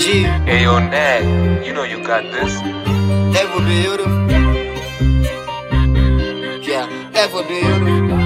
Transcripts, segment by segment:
Yeah. Hey, on that, you know you got this. Ever beautiful. Yeah, ever beautiful.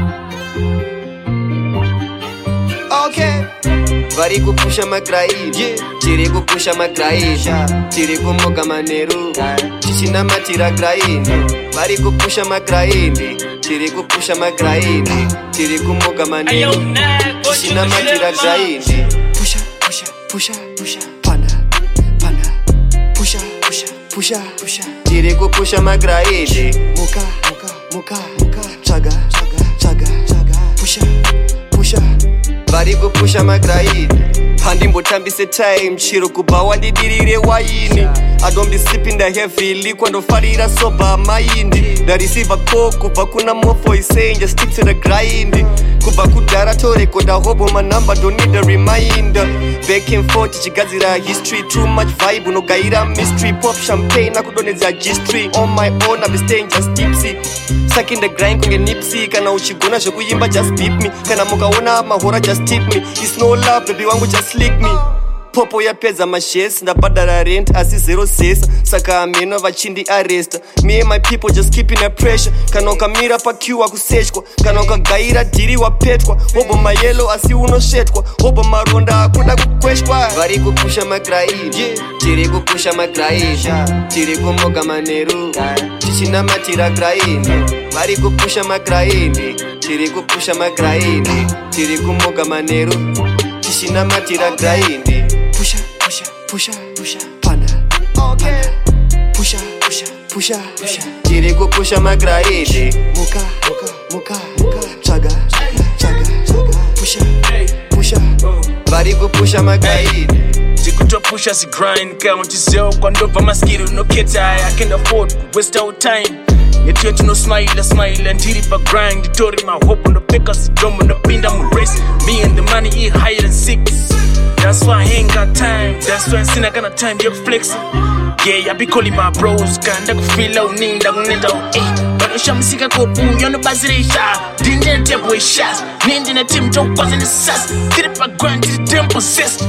Okay. Vari kupusha magraidi, tiri kupusha magraidi, tiri kumoga manero, chichina matira graidi. Vari kupusha magraidi, tiri kupusha magraidi, tiri kumoga manero, chichina matira graidi. Pusha, pusha, pusha, pusha, panda, panda, pusha, pusha, pusha, pusha, tiri kupusha magraidi, muka, muka, muka, muka, chaga, chaga, chaga, chaga, pusha, pusha. Vari kupusha magraidi. Handimbo tambise time chiro kubawa ndidirire waini. I don't be sipping the heavily kwando farira soba mind. The receiver call kuba kuna mofo is saying just stick to the grind. Kuba kudara tore koda hobo my number don't need a reminder. Back and forth chigazira history too much vibe no gaira mystery pop champagne nakudoneza history on my own I be staying just tipsy. Sucking the grind konge nipsy kana uchigona zvekuyimba just beat me kana mukaona mahora just tip me. It's no love baby wangu just lick me. Popo yapedza mashesi ndabhadhara rent asi zero sesa saka ameno vachindi arresta. Me and my people just keeping the pressure. Kana ukamira paqueue wakusechwa kana ukagaira dhiri wapetwa hobo mayelo asi unosvetwa hobo maronda akuda kukweshwa. Vari kupusha magraidi, tiri kupusha magraidi, tiri kumoga manero, chichina matira graidi. Vari kupusha magraidi, tiri kupusha magraidi, tiri kumoga manero, chichina matira graidi. Pusha, pusha, pusha, pusha, panda, panda, pusha, pusha, pusha, pusha, tiri kupusha magraidi, muka, muka, muka, muka, chaga, chaga, chaga, chaga, pusha, pusha, vari kupusha magraidi. Pusha si grind, count yourself, quando va maskiro no keta, I can't afford to waste our time. Yet you no smile, and tiri pa grind, tori my hope on the pickers, drum on the pinda mu race. Me and the money eat higher than 6. That's why I ain't got time, that's why I seen I got a time, you're flexing. Yeah, I be calling my bros, kanda kufila uninda unenda Bado shamsika kopu, yono bazirisha Dinja tempo shots, ninja na team don't cause any sass. Tiri pa grind, tiri tempo sest.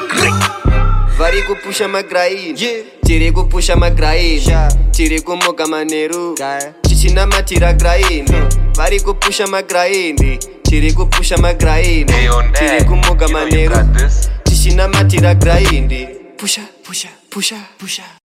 Vari kupusha magraidi, tiri kupusha magraidi, tiri kumoga manero, chichina matira graidi. Vari kupusha magraidi, tiri kupusha magraidi, tiri kumoga manero, chichina matira graidi. Pusha, pusha, pusha, pusha.